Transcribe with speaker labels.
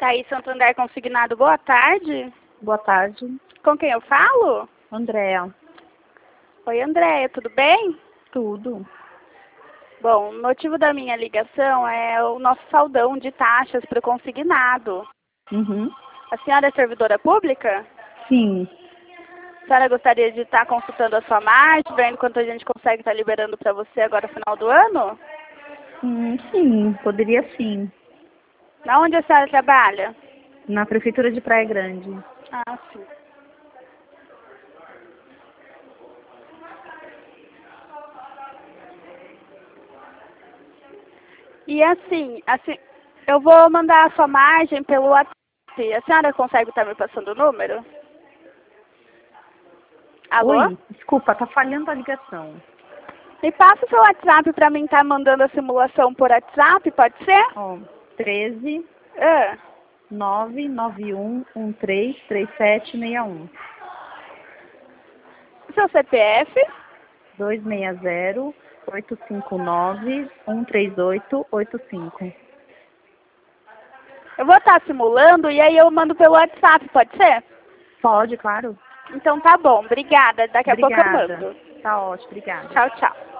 Speaker 1: Thaís Santander Consignado, boa tarde.
Speaker 2: Boa tarde.
Speaker 1: Com quem eu falo?
Speaker 2: Andréa.
Speaker 1: Oi, Andréia, tudo bem?
Speaker 2: Tudo.
Speaker 1: Bom, o motivo da minha ligação é o nosso saldão de taxas para o consignado.
Speaker 2: Uhum.
Speaker 1: A senhora é servidora pública?
Speaker 2: Sim.
Speaker 1: A senhora gostaria de estar consultando a sua margem, vendo quanto a gente consegue estar liberando para você agora no final do ano?
Speaker 2: Sim, poderia sim.
Speaker 1: Na onde a senhora trabalha?
Speaker 2: Na Prefeitura de Praia Grande.
Speaker 1: Ah, sim. E assim, eu vou mandar a sua margem pelo WhatsApp. A senhora consegue estar me passando o número? Alô?
Speaker 2: Oi, desculpa, tá falhando a ligação.
Speaker 1: Me passa o seu WhatsApp para mim estar mandando a simulação por WhatsApp, pode ser?
Speaker 2: Ó, 13
Speaker 1: Ah,
Speaker 2: 991 133761.
Speaker 1: o seu CPF?
Speaker 2: 260 859 13885.
Speaker 1: Eu vou estar simulando e aí eu mando pelo WhatsApp, pode ser?
Speaker 2: Pode, claro.
Speaker 1: Então tá bom, obrigada. Daqui a pouco eu
Speaker 2: Obrigada.
Speaker 1: mando.
Speaker 2: Tá ótimo, obrigada.
Speaker 1: Tchau, tchau.